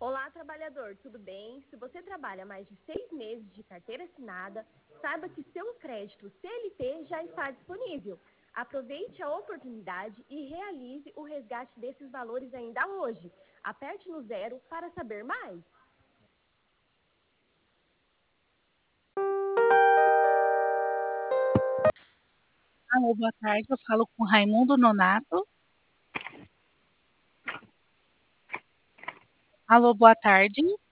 Olá, trabalhador, tudo bem? Se você trabalha mais de 6 meses de carteira assinada, saiba que seu crédito CLT já está disponível. Aproveite a oportunidade e realize o resgate desses valores ainda hoje. Aperte no zero para saber mais. Alô, boa tarde. Eu falo com Raimundo Nonato. Alô, boa tarde.